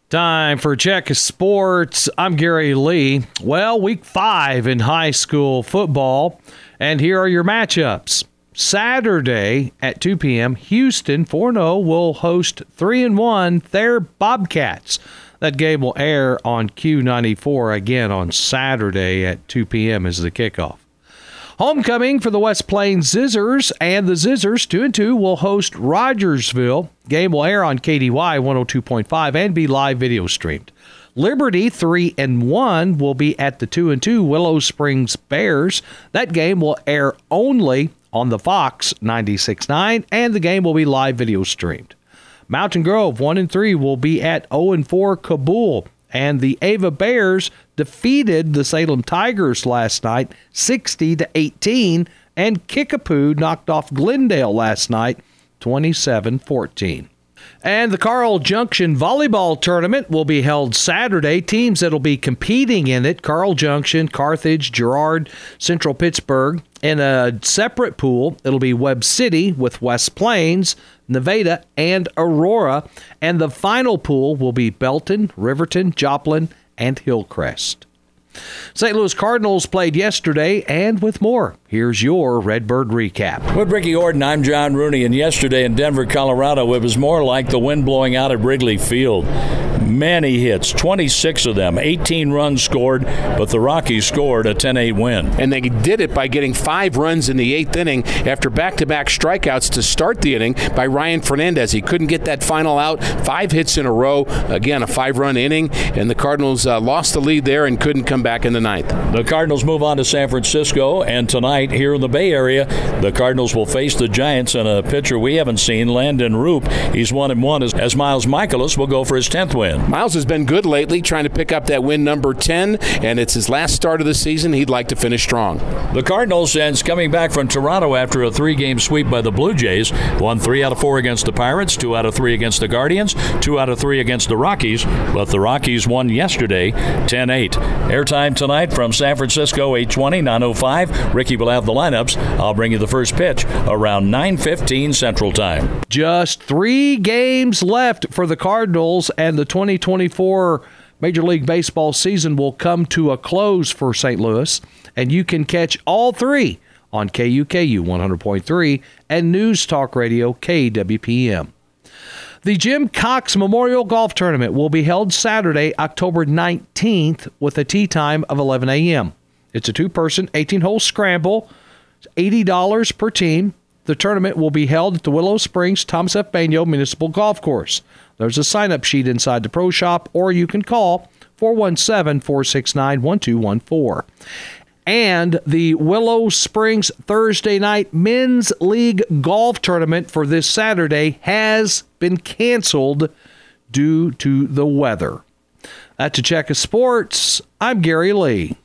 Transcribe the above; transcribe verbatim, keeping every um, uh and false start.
Time for Check of Sports. I'm Gary Lee. Well, week five in high school football, and here are your matchups. Saturday at two p.m., Houston four and oh will host three and one their Bobcats. That game will air on Q ninety-four again on Saturday at two p.m. is the kickoff. Homecoming for the West Plains Zizzers, and the Zizzers two and two will host Rogersville. Game will air on K D Y one oh two point five and be live video streamed. Liberty three and one will be at the two and two Willow Springs Bears. That game will air only on the Fox ninety-six point nine, and the game will be live video streamed. Mountain Grove one and three will be at oh and four Kabul. And the Ava Bears defeated the Salem Tigers last night, sixty to eighteen, and Kickapoo knocked off Glendale last night, twenty-seven fourteen. And the Carl Junction Volleyball Tournament will be held Saturday. Teams that will be competing in it, Carl Junction, Carthage, Girard, Central Pittsburgh. In a separate pool, it'll be Webb City with West Plains, Nevada, and Aurora. And the final pool will be Belton, Riverton, Joplin, and Hillcrest. Saint Louis Cardinals played yesterday, and with more, here's your Redbird recap. With Ricky Orton, I'm John Rooney, and yesterday in Denver, Colorado, it was more like the wind blowing out at Wrigley Field. Many hits, twenty-six of them, eighteen runs scored, but the Rockies scored a ten eight win. And they did it by getting five runs in the eighth inning after back-to-back strikeouts to start the inning by Ryan Fernandez. He couldn't get that final out, five hits in a row, again, a five-run inning, and the Cardinals uh, lost the lead there and couldn't come back in the ninth. The Cardinals move on to San Francisco, and tonight here in the Bay Area, the Cardinals will face the Giants and a pitcher we haven't seen, Landon Roop. He's one and one as, as Miles Michaelis will go for his tenth win. Miles has been good lately, trying to pick up that win number ten, and it's his last start of the season. He'd like to finish strong. The Cardinals, since coming back from Toronto after a three-game sweep by the Blue Jays, won three out of four against the Pirates, two out of three against the Guardians, two out of three against the Rockies, but the Rockies won yesterday ten eight. Airtime tonight from San Francisco, eight twenty, nine oh five. Ricky will have the lineups. I'll bring you the first pitch around nine fifteen Central Time. Just three games left for the Cardinals, and the twenty twenty-four Major League Baseball season will come to a close for Saint Louis, and you can catch all three on K U K U one hundred point three and News Talk Radio K W P M. The Jim Cox Memorial Golf Tournament will be held Saturday, October nineteenth, with a tee time of eleven a.m. It's a two-person, eighteen-hole scramble, eighty dollars per team. The tournament will be held at the Willow Springs Thomas F. Bagnot Municipal Golf Course. There's a sign-up sheet inside the pro shop, or you can call four one seven, four six nine, one two one four. And the Willow Springs Thursday night Men's League Golf Tournament for this Saturday has been canceled due to the weather. That's a Check of Sports. I'm Gary Lee.